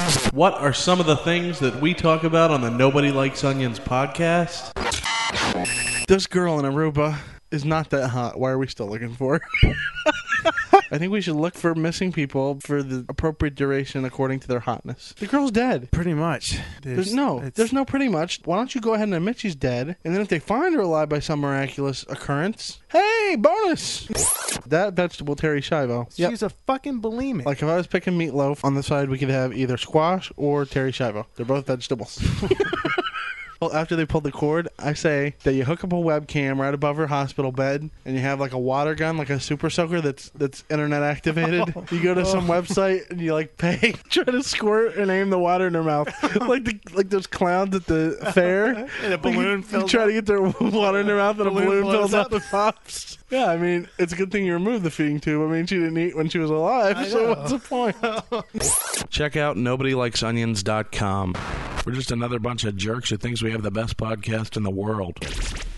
What are some of the things that we talk about on the Nobody Likes Onions podcast? This girl in Aruba is not that hot. Why are we still looking for her? I think we should look for missing people for the appropriate duration according to their hotness. The girl's dead. Pretty much. There's no pretty much. Why don't you go ahead and admit she's dead, and then if they find her alive by some miraculous occurrence, hey, bonus! That vegetable, Terry Schiavo. Yep. She's a fucking bulimic. Like if I was picking meatloaf, on the side we could have either squash or Terry Schiavo. They're both vegetables. Well, after they pull the cord, I say that you hook up a webcam right above her hospital bed, and you have like a water gun, like a super soaker that's internet activated. You go to some website and you like pay, try to squirt and aim the water in her mouth, like those clowns at the fair. And a balloon you try to get their water in their mouth, and a balloon fills up and pops. Yeah, I mean, it's a good thing you removed the feeding tube. I mean, she didn't eat when she was alive, so what's the point? Check out NobodyLikesOnions.com. We're just another bunch of jerks who thinks we have the best podcast in the world.